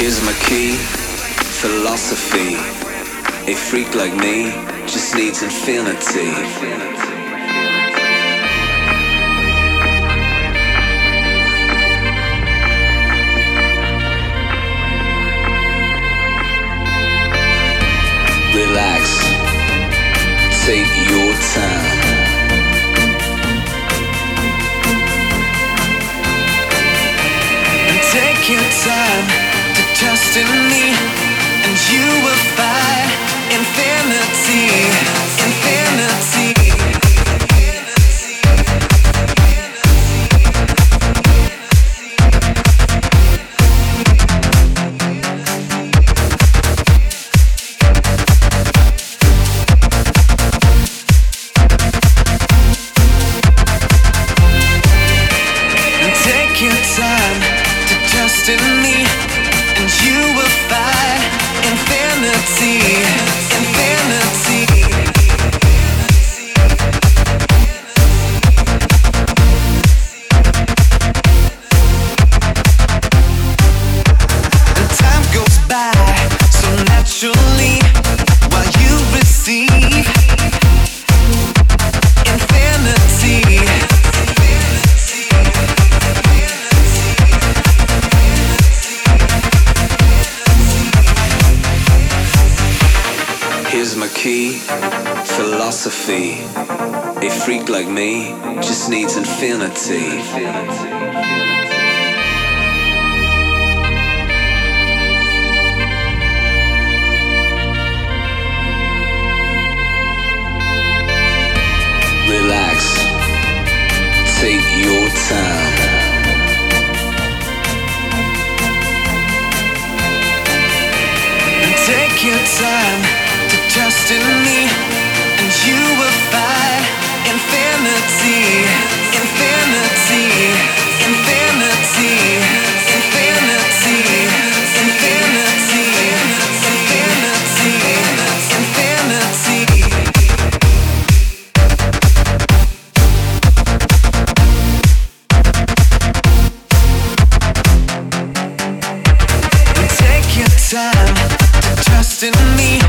Here's my key, philosophy. A freak like me just needs infinity. Relax, take your time. Take your time to trust in me, and you will find infinity, infinity. Take your time to trust in me, and you will find infinity, infinity. And time goes by so naturally while you receive infinity. Here's my key, philosophy. A freak like me just needs infinity. Relax, take your time. Take your time to trust in me, and you will find infinity, infinity, infinity, infinity, infinity, infinity, infinity. Take your time to trust in me,